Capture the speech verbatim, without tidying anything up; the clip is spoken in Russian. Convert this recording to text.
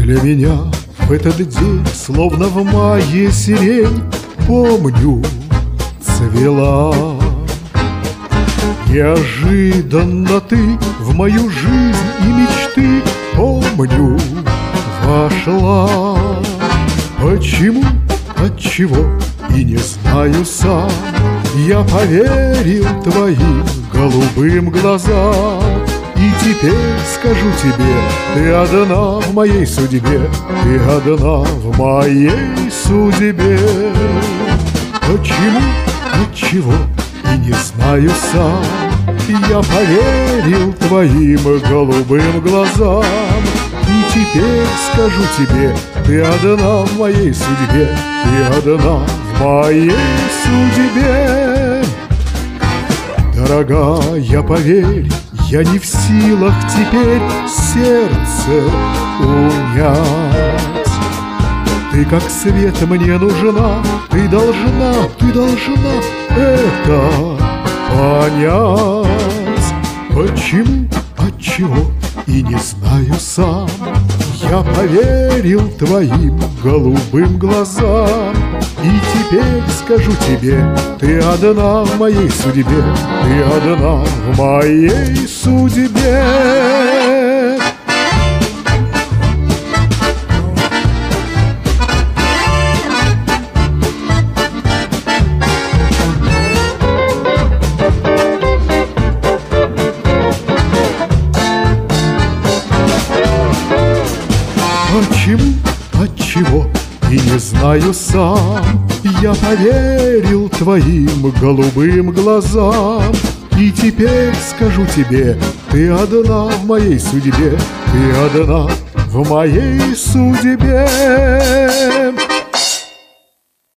Для меня в этот день, словно в мае сирень, помню, цвела. Неожиданно ты в мою жизнь и мечты, помню, вошла. Почему, отчего, и не знаю сам, я поверил твоим голубым глазам. И теперь скажу тебе, ты одна в моей судьбе, ты одна в моей судьбе. Почему, отчего, и не знаю сам, я поверил твоим голубым глазам. И теперь скажу тебе, ты одна в моей судьбе, ты одна в моей судьбе. Дорогая, поверь, я не в силах теперь сердце унять. Ты как свет мне нужна, ты должна, ты должна это понять. Почему, отчего, и не знаю сам, я поверил твоим голубым глазам. И теперь скажу тебе, ты одна в моей судьбе, ты одна в моей судьбе. Почему, отчего, и не знаю сам, я поверил твоим голубым глазам. И теперь скажу тебе, ты одна в моей судьбе, ты одна в моей судьбе.